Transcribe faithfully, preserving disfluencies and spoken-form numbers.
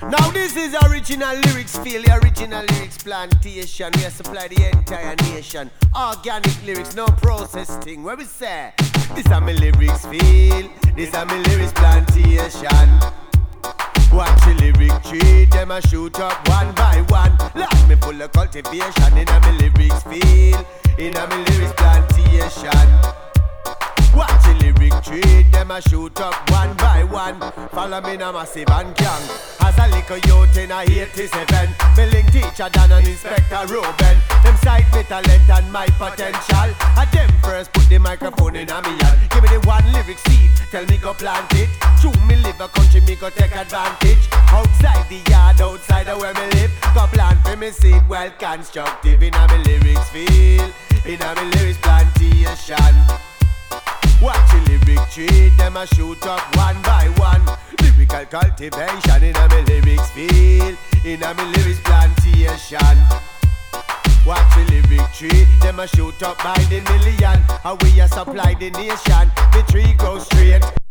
Now this is original lyrics feel, the original lyrics plantation. We supply the entire nation. Organic lyrics, no process thing. Where we say, this are my lyrics feel, this are my lyrics plantation. Watch the lyric tree, them a shoot up one by one. Lord, me full of cultivation in a my lyrics feel, in a my lyrics plantation. Watch the lyric tree, them a shoot up one by one. Follow me na massive and gang. As a little youth in a eighty-seven, me link teacher Dan and Inspector Ruben. Them sight me talent and my potential. I them first put the microphone in a me hand. Give me the one lyric seed, tell me go plant it. True me live a country, me go take advantage. Outside the yard, outside of where me live, go plant for me seed, well constructive. In a me lyrics feel, in a me lyrics plantation. Watch the lyric tree, them a shoot up one by one. Lyrical cultivation in a me lyrics feel, in a me lyrics plantation. Watch the lyric tree, them a shoot up by the million. How we a supply the nation, the tree grows straight.